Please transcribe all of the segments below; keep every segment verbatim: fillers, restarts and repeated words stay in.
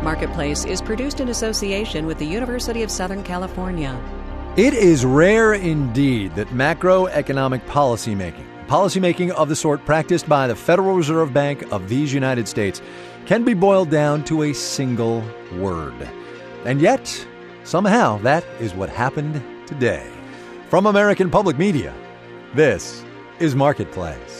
Marketplace is produced in association with the University of Southern California. It is rare indeed that macroeconomic policymaking, policymaking of the sort practiced by the Federal Reserve Bank of these United States, can be boiled down to a single word. And yet, somehow, that is what happened today. From American Public Media, this is Marketplace.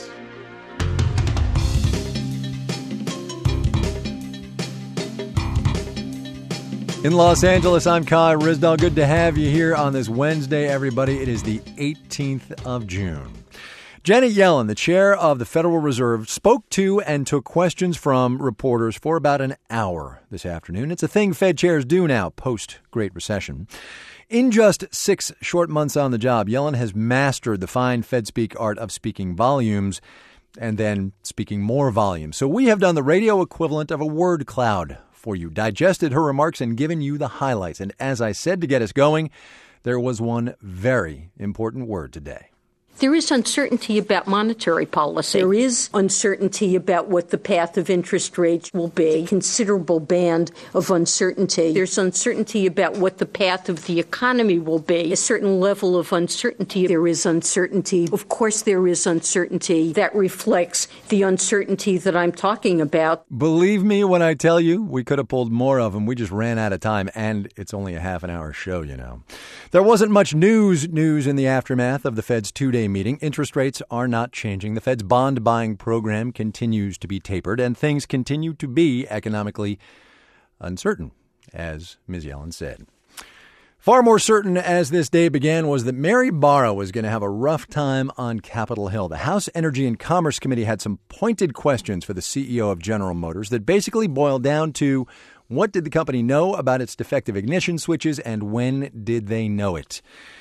In Los Angeles, I'm Kai Ryssdal. Good to have you here on this Wednesday, everybody. It is the eighteenth of June. Janet Yellen, the chair of the Federal Reserve, spoke to and took questions from reporters for about an hour this afternoon. It's a thing Fed chairs do now, post-Great Recession. In just six short months on the job, Yellen has mastered the fine Fed speak art of speaking volumes and then speaking more volume. So we have done the radio equivalent of a word cloud for you, digested her remarks and given you the highlights. And as I said to get us going, there was one very important word today. There is uncertainty about monetary policy. There is uncertainty about what the path of interest rates will be. A considerable band of uncertainty. There's uncertainty about what the path of the economy will be. A certain level of uncertainty. There is uncertainty. Of course, there is uncertainty that reflects the uncertainty that I'm talking about. Believe me when I tell you, we could have pulled more of them. We just ran out of time, and it's only a half an hour show, you know. There wasn't much news news in the aftermath of the Fed's two-day meeting. Interest rates are not changing. The Fed's bond buying program continues to be tapered, and things continue to be economically uncertain, as Miz Yellen said. Far more certain as this day began was that Mary Barra was going to have a rough time on Capitol Hill. The House Energy and Commerce Committee had some pointed questions for the C E O of General Motors that basically boiled down to what did the company know about its defective ignition switches and when did they know it?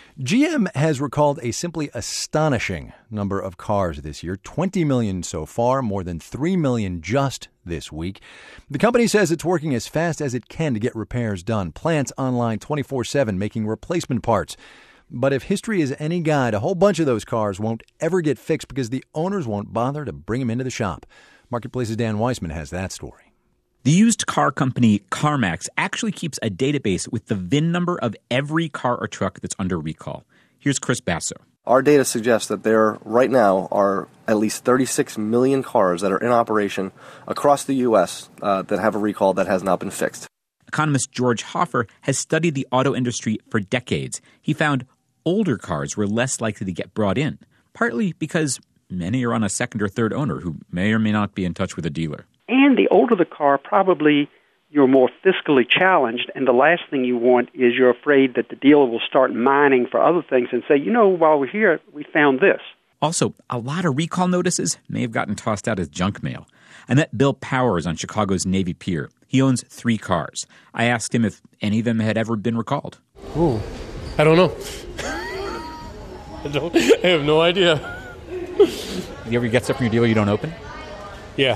G M has recalled a simply astonishing number of cars this year, twenty million so far, more than three million just this week. The company says it's working as fast as it can to get repairs done. Plants online twenty-four seven making replacement parts. But if history is any guide, a whole bunch of those cars won't ever get fixed because the owners won't bother to bring them into the shop. Marketplace's Dan Weissman has that story. The used car company CarMax actually keeps a database with the V I N number of every car or truck that's under recall. Here's Chris Basso. Our data suggests that there right now are at least thirty-six million cars that are in operation across the U S uh, that have a recall that has not been fixed. Economist George Hoffer has studied the auto industry for decades. He found older cars were less likely to get brought in, partly because many are on a second or third owner who may or may not be in touch with a dealer. And the older the car, probably you're more fiscally challenged, and the last thing you want is you're afraid that the dealer will start mining for other things and say, you know, while we're here, we found this. Also, a lot of recall notices may have gotten tossed out as junk mail. I met Bill Powers on Chicago's Navy Pier. He owns three cars. I asked him if any of them had ever been recalled. Oh, I don't know. I don't. I have no idea. You ever get stuff from your dealer you don't open? Yeah.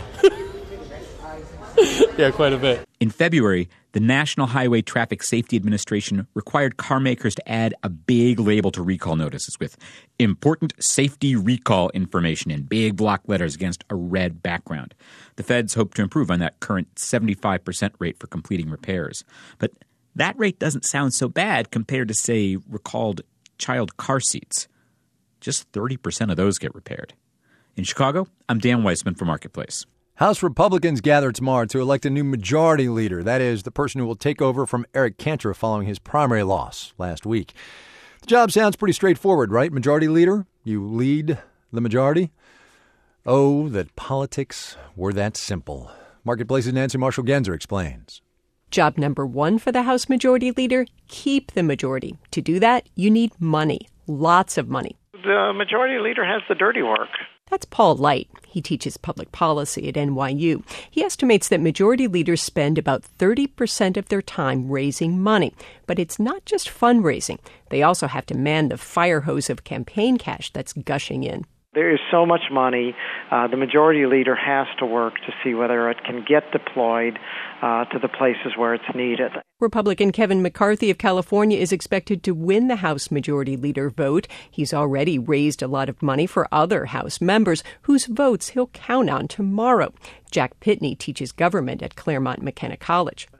Yeah, quite a bit. In February, the National Highway Traffic Safety Administration required car makers to add a big label to recall notices with important safety recall information in big block letters against a red background. The feds hope to improve on that current seventy-five percent rate for completing repairs. But that rate doesn't sound so bad compared to, say, recalled child car seats. Just thirty percent of those get repaired. In Chicago, I'm Dan Weissman for Marketplace. House Republicans gather tomorrow to elect a new majority leader. That is, the person who will take over from Eric Cantor following his primary loss last week. The job sounds pretty straightforward, right? Majority leader, you lead the majority. Oh, that politics were that simple. Marketplace's Nancy Marshall-Genzer explains. Job number one for the House Majority Leader, keep the majority. To do that, you need money, lots of money. The Majority Leader has the dirty work. That's Paul Light. He teaches public policy at N Y U. He estimates that majority leaders spend about thirty percent of their time raising money. But it's not just fundraising. They also have to man the fire hose of campaign cash that's gushing in. There is so much money. Uh, the majority leader has to work to see whether it can get deployed uh, to the places where it's needed. Republican Kevin McCarthy of California is expected to win the House Majority Leader vote. He's already raised a lot of money for other House members whose votes he'll count on tomorrow. Jack Pitney teaches government at Claremont McKenna College.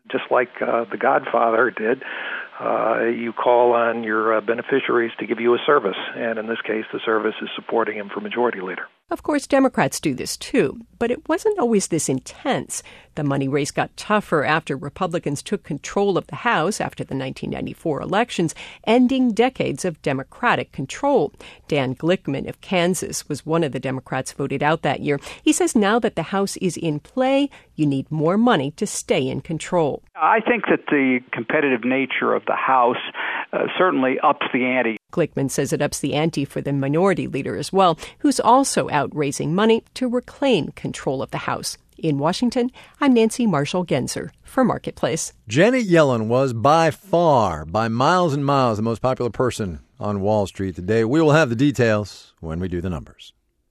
just like uh, The Godfather did. Uh, you call on your uh, beneficiaries to give you a service, and in this case, the service is supporting him for majority leader. Of course, Democrats do this too, but it wasn't always this intense. The money race got tougher after Republicans took control of the House after the nineteen ninety-four elections, ending decades of Democratic control. Dan Glickman of Kansas was one of the Democrats voted out that year. He says now that the House is in play, you need more money to stay in control. I think that the competitive nature of the House uh, certainly ups the ante. Glickman says it ups the ante for the minority leader as well, who's also out raising money to reclaim control of the House. In Washington, I'm Nancy Marshall-Genzer for Marketplace. Janet Yellen was by far, by miles and miles, the most popular person on Wall Street today. We will have the details when we do the numbers.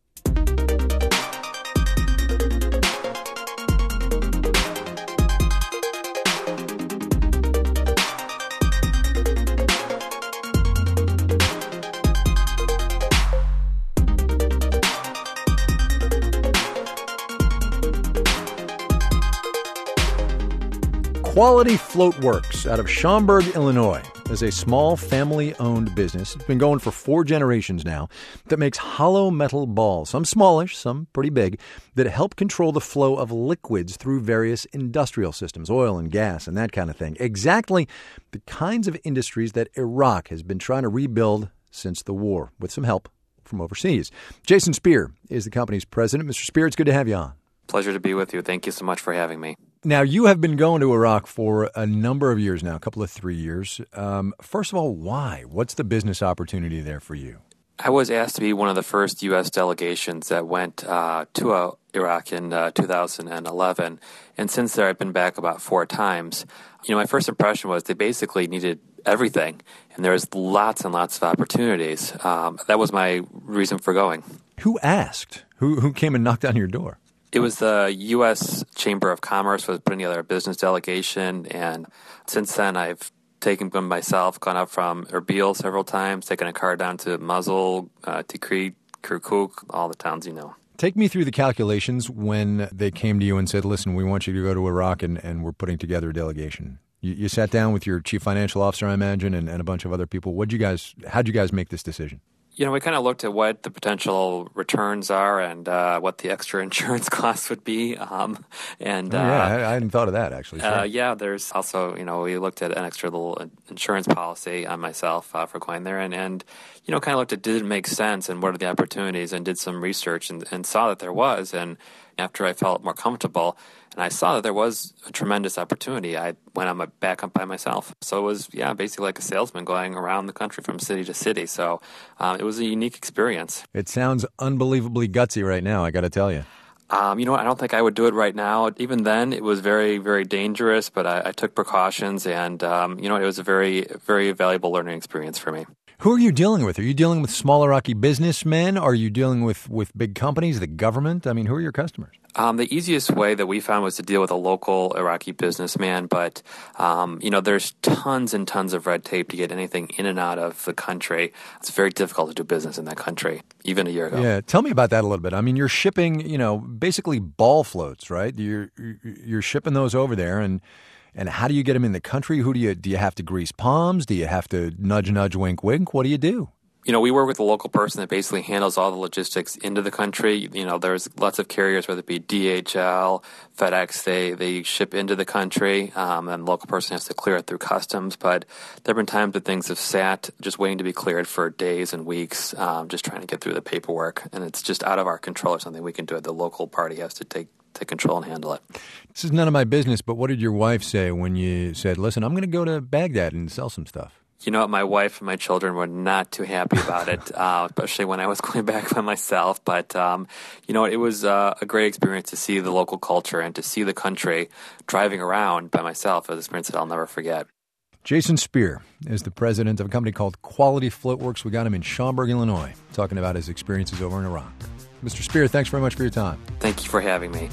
Quality Float Works out of Schaumburg, Illinois, is a small family-owned business. It's been going for four generations now that makes hollow metal balls, some smallish, some pretty big, that help control the flow of liquids through various industrial systems, oil and gas and that kind of thing. Exactly the kinds of industries that Iraq has been trying to rebuild since the war, with some help from overseas. Jason Spear is the company's president. Mister Spear, it's good to have you on. Pleasure to be with you. Thank you so much for having me. Now, you have been going to Iraq for a number of years now, a couple of three years. Um, first of all, why? What's the business opportunity there for you? I was asked to be one of the first U S delegations that went uh, to uh, Iraq in uh, two thousand eleven. And since there, I've been back about four times. You know, my first impression was they basically needed everything, and there was lots and lots of opportunities. Um, that was my reason for going. Who asked? Who, who came and knocked on your door? It was the U S Chamber of Commerce was putting together a business delegation, and since then I've taken them myself, gone up from Erbil several times, taken a car down to Mosul, uh, Tikrit, Kirkuk, all the towns you know. Take me through the calculations when they came to you and said, listen, we want you to go to Iraq and, and we're putting together a delegation. You, you sat down with your chief financial officer, I imagine, and, and a bunch of other people. What'd you guys, how'd you guys make this decision? You know, we kind of looked at what the potential returns are and uh, what the extra insurance costs would be. Um, and oh, yeah, uh, I, I hadn't thought of that, actually. Sure. Uh, yeah, there's also, you know, we looked at an extra little insurance policy on myself uh, for going there and, and, you know, kind of looked at did it make sense and what are the opportunities and did some research and, and saw that there was. And after I felt more comfortable and I saw that there was a tremendous opportunity, I went on my back up by myself. So it was, yeah, basically like a salesman going around the country from city to city. So um, it was a unique experience. It sounds unbelievably gutsy right now, I got to tell you. Um, you know what? I don't think I would do it right now. Even then, it was very, very dangerous, but I, I took precautions and, um, you know, it was a very, very valuable learning experience for me. Who are you dealing with? Are you dealing with small Iraqi businessmen? Are you dealing with, with big companies, the government? I mean, who are your customers? Um, the easiest way that we found was to deal with a local Iraqi businessman, but, um, you know, there's tons and tons of red tape to get anything in and out of the country. It's very difficult to do business in that country, even a year ago. Yeah, tell me about that a little bit. I mean, you're shipping, you know, basically ball floats, right? You're you're shipping those over there, and and how do you get them in the country? Who do you do you have to grease palms? Do you have to nudge, nudge, wink, wink? What do you do? You know, we work with a local person that basically handles all the logistics into the country. You know, there's lots of carriers, whether it be D H L, FedEx, they, they ship into the country, um, and the local person has to clear it through customs. But there have been times that things have sat just waiting to be cleared for days and weeks, um, just trying to get through the paperwork. And it's just out of our control or something we can do it. The local party has to take take control and handle it. This is none of my business, but what did your wife say when you said, listen, I'm going to go to Baghdad and sell some stuff? You know what? My wife and my children were not too happy about it, uh, especially when I was going back by myself. But, um, you know, it was uh, a great experience to see the local culture and to see the country driving around by myself. It was an experience that I'll never forget. Jason Spear is the president of a company called Quality Float Works. We got him in Schaumburg, Illinois, talking about his experiences over in Iraq. Mister Spear, thanks very much for your time. Thank you for having me.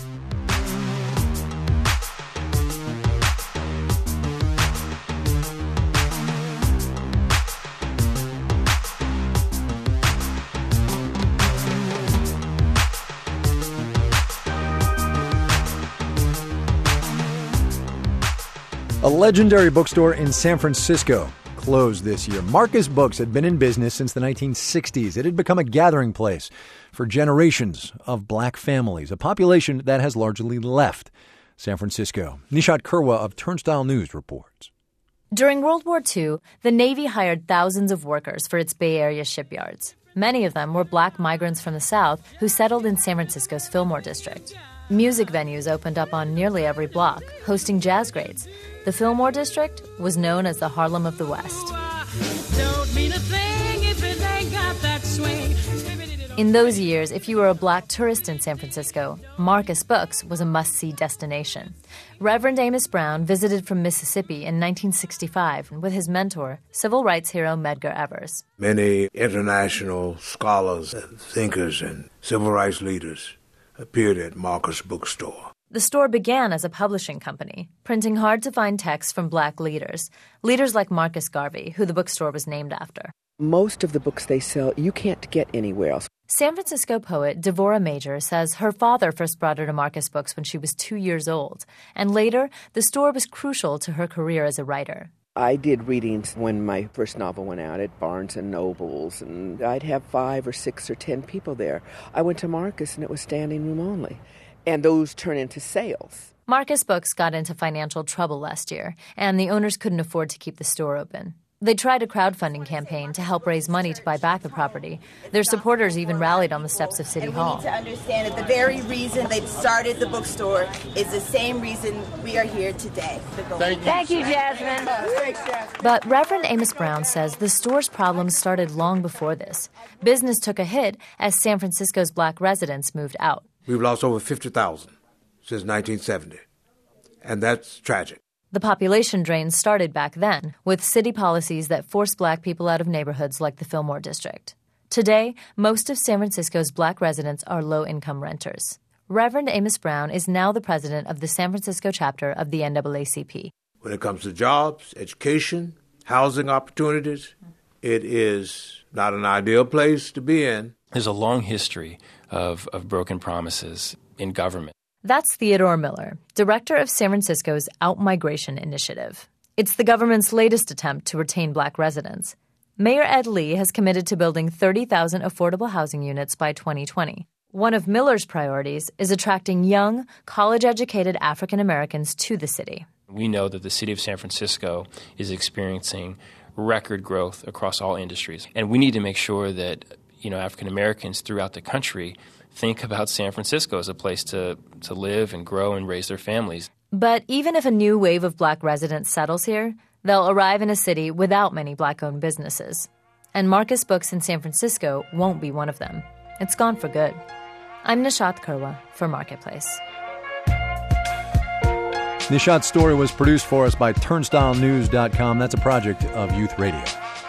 A legendary bookstore in San Francisco closed this year. Marcus Books had been in business since the nineteen sixties. It had become a gathering place for generations of black families, a population that has largely left San Francisco. Nishat Kurwa of Turnstile News reports. During World War Two, the Navy hired thousands of workers for its Bay Area shipyards. Many of them were black migrants from the South who settled in San Francisco's Fillmore district. Music venues opened up on nearly every block, hosting jazz grades. The Fillmore district was known as the Harlem of the West. In those years, if you were a black tourist in San Francisco, Marcus Books was a must-see destination. Reverend Amos Brown visited from Mississippi in nineteen sixty-five with his mentor, civil rights hero Medgar Evers. Many international scholars, thinkers, and civil rights leaders appeared at Marcus Bookstore. The store began as a publishing company, printing hard-to-find texts from black leaders, leaders like Marcus Garvey, who the bookstore was named after. Most of the books they sell, you can't get anywhere else. San Francisco poet Devorah Major says her father first brought her to Marcus Books when she was two years old, and later, the store was crucial to her career as a writer. I did readings when my first novel went out at Barnes and Nobles, and I'd have five or six or ten people there. I went to Marcus, and it was standing room only. And those turn into sales. Marcus Books got into financial trouble last year, and the owners couldn't afford to keep the store open. They tried a crowdfunding campaign to help raise money to buy back the property. Their supporters even rallied on the steps of City and Hall. We need to understand that the very reason they started the bookstore is the same reason we are here today. Thank you, Thank you Jasmine. Thanks, Jasmine. But Reverend Amos Brown says the store's problems started long before this. Business took a hit as San Francisco's black residents moved out. We've lost over fifty thousand since nineteen seventy, and that's tragic. The population drain started back then, with city policies that forced black people out of neighborhoods like the Fillmore district. Today, most of San Francisco's black residents are low-income renters. Reverend Amos Brown is now the president of the San Francisco chapter of the N double A C P. When it comes to jobs, education, housing opportunities, it is not an ideal place to be in. There's a long history of, of broken promises in government. That's Theodore Miller, director of San Francisco's Outmigration Initiative. It's the government's latest attempt to retain black residents. Mayor Ed Lee has committed to building thirty thousand affordable housing units by twenty twenty. One of Miller's priorities is attracting young, college-educated African Americans to the city. We know that the city of San Francisco is experiencing record growth across all industries, and we need to make sure that, you know, African Americans throughout the country think about San Francisco as a place to, to live and grow and raise their families. But even if a new wave of black residents settles here, they'll arrive in a city without many black-owned businesses. And Marcus Books in San Francisco won't be one of them. It's gone for good. I'm Nishat Kurwa for Marketplace. Nishat's story was produced for us by Turnstile News dot com. That's a project of Youth Radio.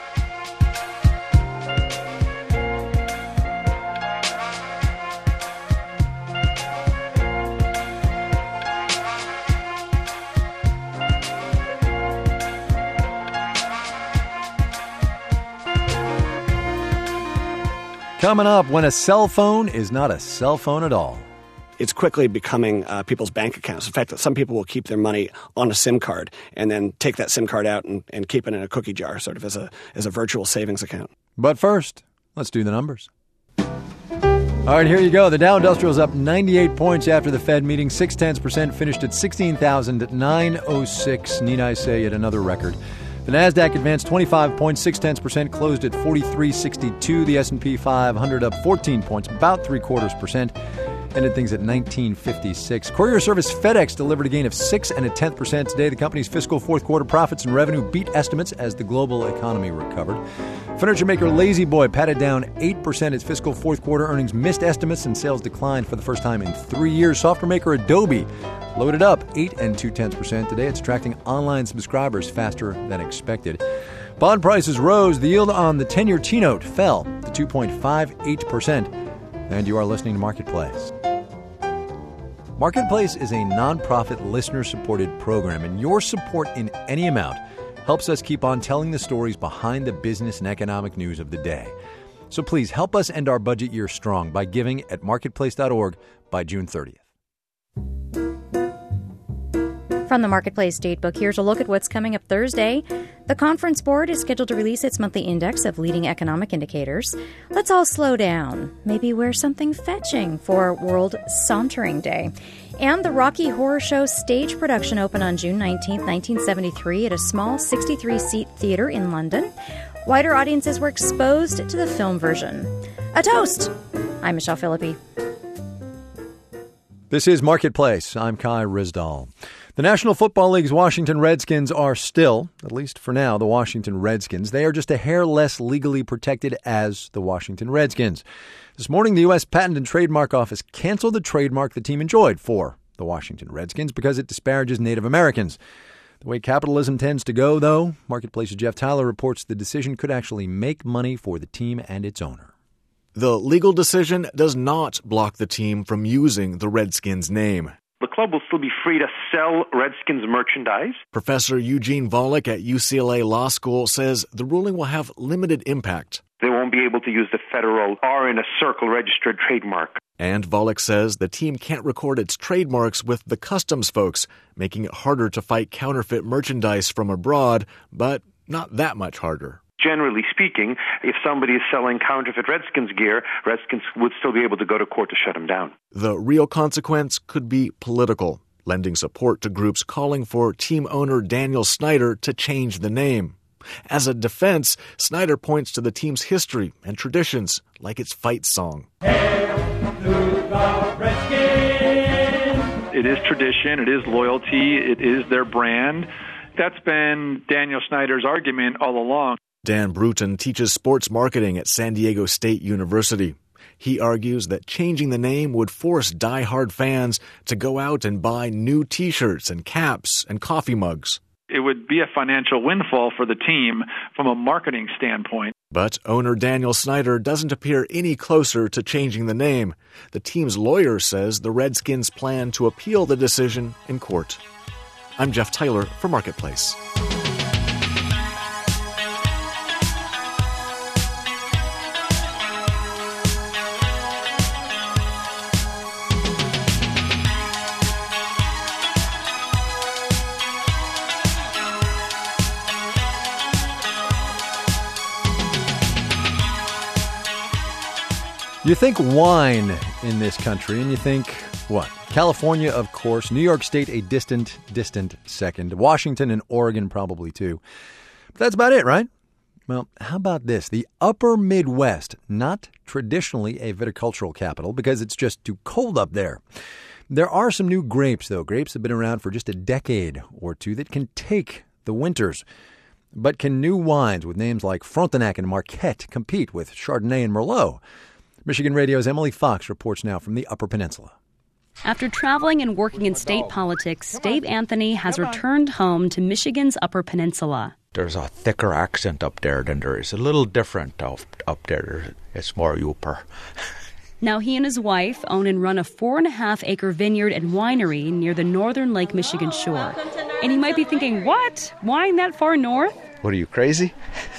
Coming up, when a cell phone is not a cell phone at all. It's quickly becoming uh, people's bank accounts. In fact, some people will keep their money on a SIM card and then take that SIM card out and, and keep it in a cookie jar, sort of as a as a virtual savings account. But first, let's do the numbers. All right, here you go. The Dow Industrial's up ninety-eight points after the Fed meeting. Six tenths percent, finished at sixteen thousand nine hundred six. Need I say, yet another record. The Nasdaq advanced twenty-five points, six tenths percent, closed at forty-three sixty-two. The S and P five hundred up fourteen points, about three quarters percent. Ended things at nineteen fifty-six. Courier service FedEx delivered a gain of six and a tenth percent today. The company's fiscal fourth quarter profits and revenue beat estimates as the global economy recovered. Furniture maker La-Z-Boy patted down eight percent. Its fiscal fourth quarter earnings missed estimates and sales declined for the first time in three years. Software maker Adobe loaded up eight and two tenths percent today. It's attracting online subscribers faster than expected. Bond prices rose. The yield on the ten-year T-note fell to two point five eight percent. And you are listening to Marketplace. Marketplace is a nonprofit, listener-supported program, and your support in any amount helps us keep on telling the stories behind the business and economic news of the day. So please help us end our budget year strong by giving at marketplace dot org by June thirtieth. From the Marketplace Datebook, here's a look at what's coming up Thursday. The Conference Board is scheduled to release its monthly index of leading economic indicators. Let's all slow down. Maybe wear something fetching for World Sauntering Day. And the Rocky Horror Show stage production opened on June nineteenth, nineteen seventy-three at a small sixty-three seat theater in London. Wider audiences were exposed to the film version. A toast! I'm Michelle Philippi. This is Marketplace. I'm Kai Rizdal. The National Football League's Washington Redskins are still, at least for now, the Washington Redskins. They are just a hair less legally protected as the Washington Redskins. This morning, the U S Patent and Trademark Office canceled the trademark the team enjoyed for the Washington Redskins because it disparages Native Americans. The way capitalism tends to go, though, Marketplace's Jeff Tyler reports the decision could actually make money for the team and its owner. The legal decision does not block the team from using the Redskins name. The club will still be free to sell Redskins merchandise. Professor Eugene Volokh at U C L A Law School says the ruling will have limited impact. They won't be able to use the federal or in a circle registered trademark. And Volokh says the team can't record its trademarks with the customs folks, making it harder to fight counterfeit merchandise from abroad, but not that much harder. Generally speaking, if somebody is selling counterfeit Redskins gear, Redskins would still be able to go to court to shut them down. The real consequence could be political, lending support to groups calling for team owner Daniel Snyder to change the name. As a defense, Snyder points to the team's history and traditions, like its fight song. Hail to the Redskins! It is tradition, it is loyalty, it is their brand. That's been Daniel Snyder's argument all along. Dan Bruton teaches sports marketing at San Diego State University. He argues that changing the name would force die-hard fans to go out and buy new T-shirts and caps and coffee mugs. It would be a financial windfall for the team from a marketing standpoint. But owner Daniel Snyder doesn't appear any closer to changing the name. The team's lawyer says the Redskins plan to appeal the decision in court. I'm Jeff Tyler for Marketplace. You think wine in this country, and you think, what? California, of course. New York State, a distant, distant second. Washington and Oregon, probably, too. But that's about it, right? Well, how about this? The upper Midwest, not traditionally a viticultural capital because it's just too cold up there. There are some new grapes, though. Grapes have been around for just a decade or two that can take the winters. But can new wines with names like Frontenac and Marquette compete with Chardonnay and Merlot? Michigan Radio's Emily Fox reports now from the Upper Peninsula. After traveling and working in state politics, Dave Anthony has returned home to Michigan's Upper Peninsula. There's a thicker accent up there than there is. A little different up, up there. It's more Yooper. Now he and his wife own and run a four and a half acre vineyard and winery near the northern Lake Michigan shore. And you might be thinking, what? Wine that far north? What, are you crazy?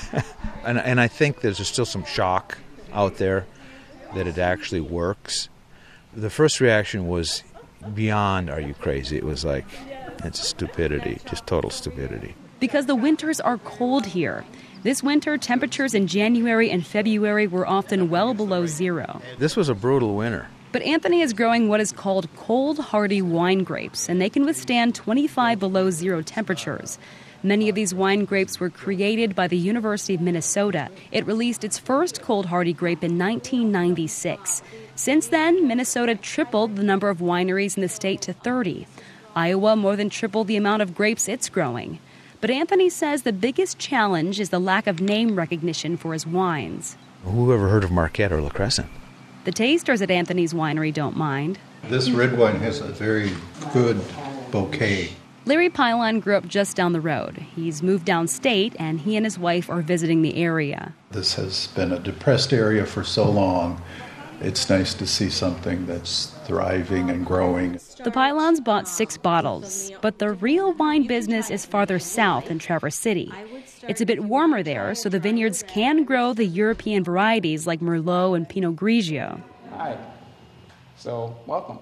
and, and I think there's still some shock out there that it actually works. The first reaction was beyond, are you crazy? It was like, it's stupidity, just total stupidity. Because the winters are cold here. This winter, temperatures in January and February were often well below zero. This was a brutal winter. But Anthony is growing what is called cold hardy wine grapes, and they can withstand twenty-five below zero temperatures. Many of these wine grapes were created by the University of Minnesota. It released its first cold hardy grape in nineteen ninety-six. Since then, Minnesota tripled the number of wineries in the state to thirty. Iowa more than tripled the amount of grapes it's growing. But Anthony says the biggest challenge is the lack of name recognition for his wines. Who ever heard of Marquette or La Crescent? The tasters at Anthony's winery don't mind. This red wine has a very good bouquet. Larry Pylon grew up just down the road. He's moved downstate, and he and his wife are visiting the area. This has been a depressed area for so long. It's nice to see something that's thriving and growing. The Pylons bought six bottles, but the real wine business is farther south in Traverse City. It's a bit warmer there, so the vineyards can grow the European varieties like Merlot and Pinot Grigio. Hi. So, welcome.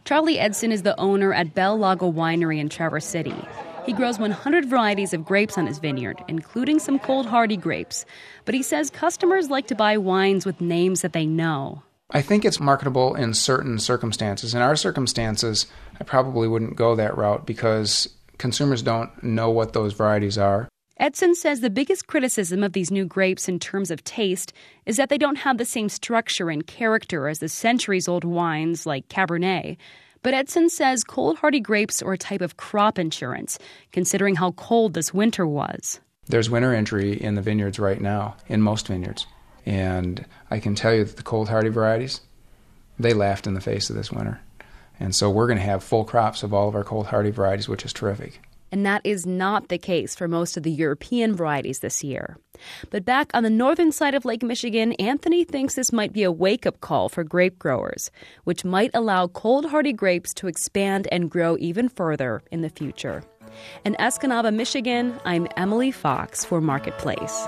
Charlie Edson is the owner at Bell Lago Winery in Traverse City. He grows one hundred varieties of grapes on his vineyard, including some cold hardy grapes. But he says customers like to buy wines with names that they know. I think it's marketable in certain circumstances. In our circumstances, I probably wouldn't go that route because consumers don't know what those varieties are. Edson says the biggest criticism of these new grapes in terms of taste is that they don't have the same structure and character as the centuries-old wines like Cabernet. But Edson says cold hardy grapes are a type of crop insurance, considering how cold this winter was. There's winter injury in the vineyards right now, in most vineyards. And I can tell you that the cold hardy varieties, they laughed in the face of this winter. And so we're going to have full crops of all of our cold hardy varieties, which is terrific. And that is not the case for most of the European varieties this year. But back on the northern side of Lake Michigan, Anthony thinks this might be a wake-up call for grape growers, which might allow cold hardy grapes to expand and grow even further in the future. In Escanaba, Michigan, I'm Emily Fox for Marketplace.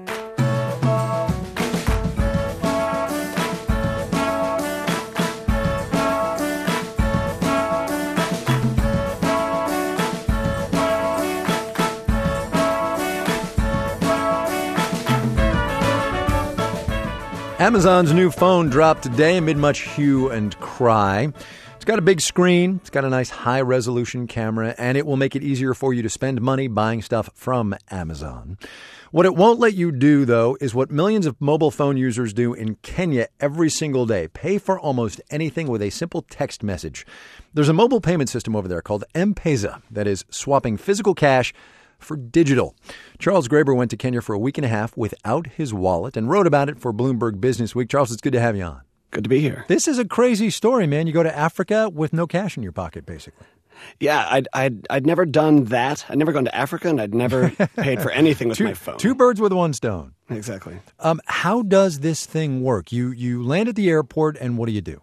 Amazon's new phone dropped today amid much hue and cry. It's got a big screen, it's got a nice high-resolution camera, and it will make it easier for you to spend money buying stuff from Amazon. What it won't let you do, though, is what millions of mobile phone users do in Kenya every single day: pay for almost anything with a simple text message. There's a mobile payment system over there called M-Pesa that is swapping physical cash for digital. Charles Graber went to Kenya for a week and a half without his wallet and wrote about it for Bloomberg Business Week. Charles, it's good to have you on. Good to be here. This is a crazy story, man. You go to Africa with no cash in your pocket, basically. Yeah, I'd, I'd, I'd never done that. I'd never gone to Africa, and I'd never paid for anything with two, my phone. Two birds with one stone. Exactly. Um, how does this thing work? You, you land at the airport, and what do you do?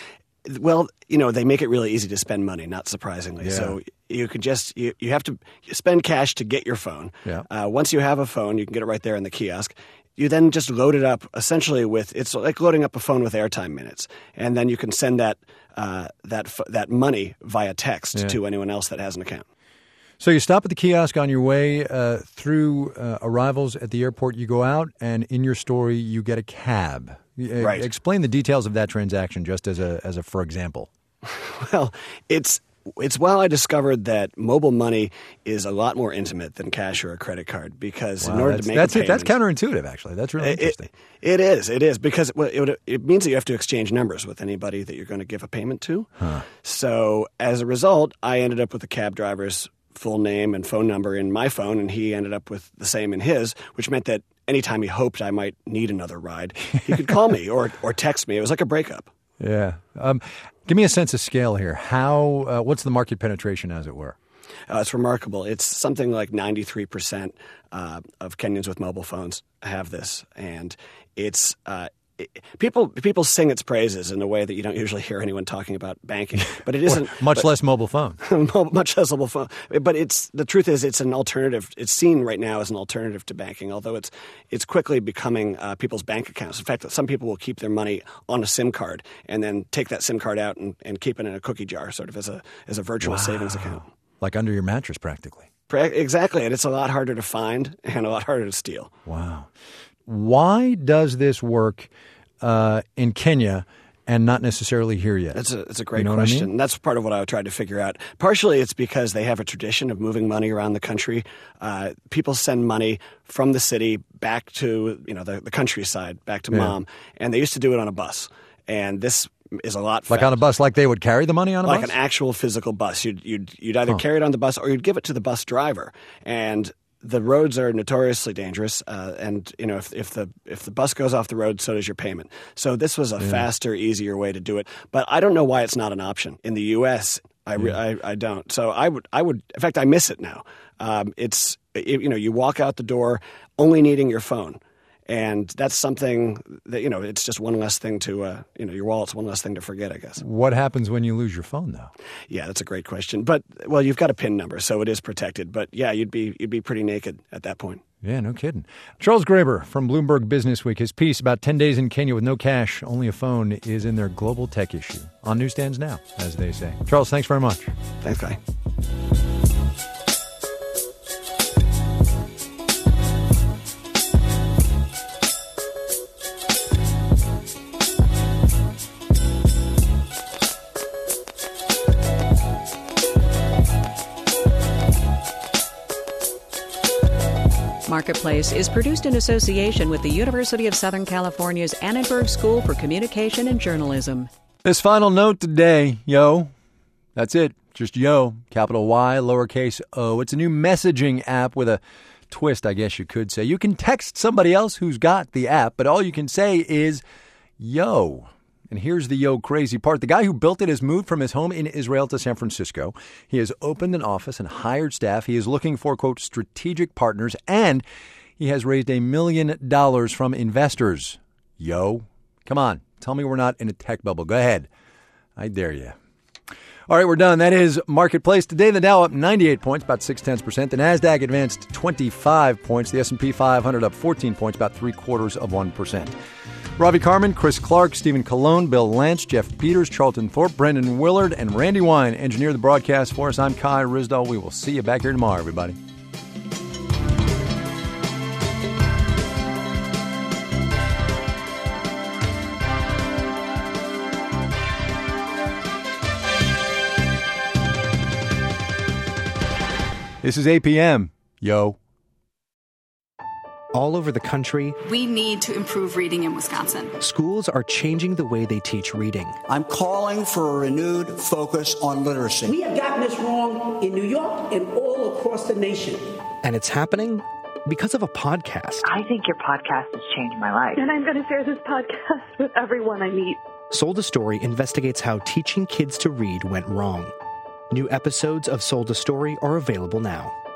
Well, you know, they make it really easy to spend money, not surprisingly. Yeah. So you could just, you, you have to spend cash to get your phone. Yeah. Uh, once you have a phone, you can get it right there in the kiosk. You then just load it up essentially with, it's like loading up a phone with airtime minutes. And then you can send that uh, that that money via text Yeah. to anyone else that has an account. So you stop at the kiosk on your way uh, through uh, arrivals at the airport. You go out, and in your story, you get a cab. Uh, Right. Explain the details of that transaction, just as a as a for example. Well, it's it's while I discovered that mobile money is a lot more intimate than cash or a credit card, because Wow, in order that's, to make that's a it. That's payment, counterintuitive, actually. That's really It- interesting. It is. It is because well, it, would, it means that you have to exchange numbers with anybody that you're going to give a payment to. Huh. So as a result, I ended up with the cab driver's full name and phone number in my phone, and he ended up with the same in his, which meant that anytime he hoped I might need another ride, he could call me or or text me. It was like a breakup. Yeah. Um, give me a sense of scale here. How? Uh, what's the market penetration, as it were? Uh, it's remarkable. It's something like ninety-three percent uh, of Kenyans with mobile phones have this, and it's uh, it, people people sing its praises in a way that you don't usually hear anyone talking about banking. But it isn't much but, less mobile phone. much less mobile phone. But it's the truth is it's an alternative. It's seen right now as an alternative to banking, although it's it's quickly becoming uh, people's bank accounts. In fact, some people will keep their money on a SIM card and then take that SIM card out and, and keep it in a cookie jar, sort of as a as a virtual Wow. savings account. Like under your mattress, practically. Exactly, and it's a lot harder to find and a lot harder to steal. Wow. Why does this work uh, in Kenya and not necessarily here yet? That's a, that's a great You know what I question. mean? And that's part of what I tried to figure out. Partially, it's because they have a tradition of moving money around the country. Uh, people send money from the city back to you know the, the countryside, back to Yeah. mom, and they used to do it on a bus. And this is a lot Like faster. on a bus, like they would carry the money on a like bus? an actual physical bus. You'd you'd you'd either Huh. carry it on the bus or you'd give it to the bus driver. And the roads are notoriously dangerous, uh, and you know if if the if the bus goes off the road, so does your payment. So this was a Yeah. faster, easier way to do it. But I don't know why it's not an option in the U S. I, re- I, I don't. So I would I would in fact I miss it now. Um, it's it, you know you walk out the door only needing your phone. And that's something that, you know, it's just one less thing to, uh, you know, your wallet's one less thing to forget, I guess. What happens when you lose your phone, though? Yeah, that's a great question. But, well, you've got a PIN number, so it is protected. But, yeah, you'd be you'd be pretty naked at that point. Yeah, no kidding. Charles Graeber from Bloomberg Business Week. His piece about ten days in Kenya with no cash, only a phone, is in their global tech issue. On newsstands now, as they say. Charles, thanks very much. Thanks, Guy. Marketplace is produced in association with the University of Southern California's Annenberg School for Communication and Journalism. This final note today, yo, that's it. Just yo, capital Y, lowercase o. It's a new messaging app with a twist, I guess you could say. You can text somebody else who's got the app, but all you can say is yo. And here's the yo crazy part. The guy who built it has moved from his home in Israel to San Francisco. He has opened an office and hired staff. He is looking for, quote, strategic partners, and he has raised a million dollars from investors. Yo, come on. Tell me we're not in a tech bubble. Go ahead. I dare you. All right, we're done. That is Marketplace. Today, the Dow up ninety-eight points, about six-tenths percent. The NASDAQ advanced twenty-five points. The S and P five hundred up fourteen points, about three-quarters of one percent. Ravi Carmen, Chris Clark, Stephen Colon, Bill Lance, Jeff Peters, Charlton Thorpe, Brendan Willard, and Randy Wine engineer the broadcast for us. I'm Kai Risdall. We will see you back here tomorrow, everybody. This is A P M. Yo. All over the country, we need to improve reading in Wisconsin. Schools are changing the way they teach reading. I'm calling for a renewed focus on literacy. We have gotten this wrong in New York and all across the nation. And it's happening because of a podcast. I think your podcast has changed my life. And I'm going to share this podcast with everyone I meet. Sold a Story investigates how teaching kids to read went wrong. New episodes of Sold a Story are available now.